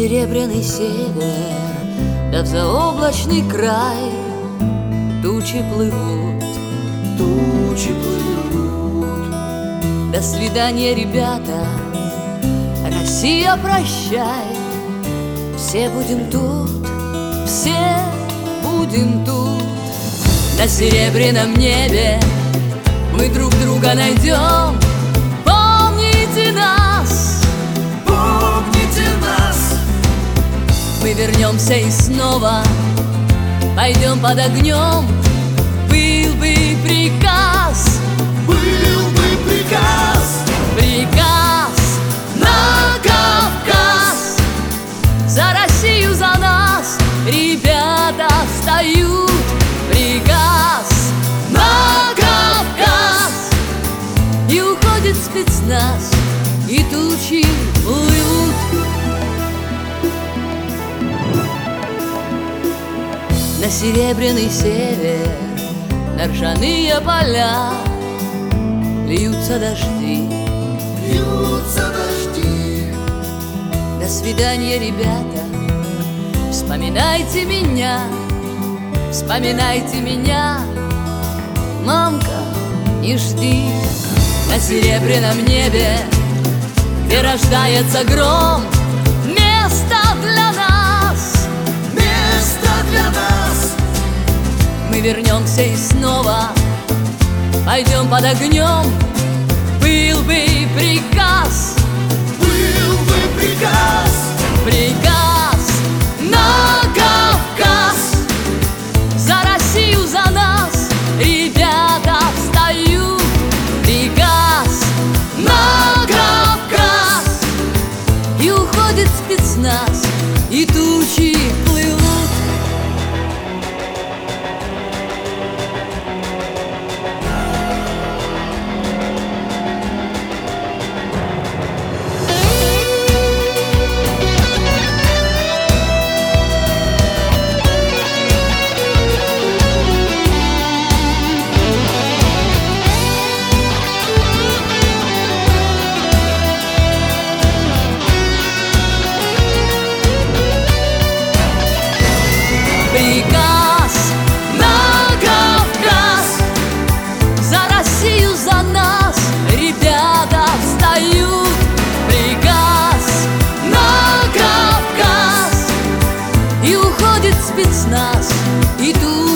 серебряный север, да в заоблачный край тучи плывут, тучи плывут. До свидания, ребята, Россия, прощай. Все будем тут, все будем тут. На серебряном небе мы друг друга найдем. Помните нас, помните нас. мы вернемся и снова пойдем под огнем. Был бы приказ, Был бы приказ, приказ на Кавказ. За Россию, за нас ребята встают. Приказ на Кавказ. И уходит спецназ, и тучи плывут. На серебряный север, на ржаные поля льются дожди, льются дожди. До свидания, ребята, вспоминайте меня, вспоминайте меня. Мамка, не жди. На серебряном небе, где рождается гром, место для нас, Место для нас. мы вернемся и снова пойдем под огнем. Был бы приказ, Был бы приказ, приказ на Кавказ. За Россию, за нас ребята встают. Приказ на Кавказ. И уходит спецназ, и тучи плывут. Приказ на Кавказ. За Россию, за нас ребята встают. Приказ на Кавказ. И уходит спецназ, и тут